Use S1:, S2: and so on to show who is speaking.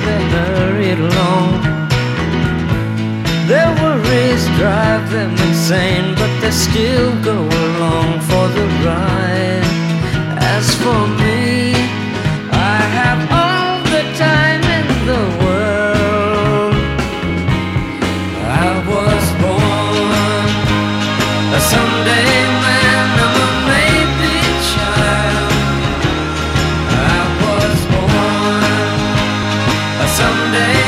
S1: they hurried along. Their worries drive them insane, but they still go along for the ride. As for me, I have all the time in the world. I was born a someday man, I'm a maybe child. I was born a someday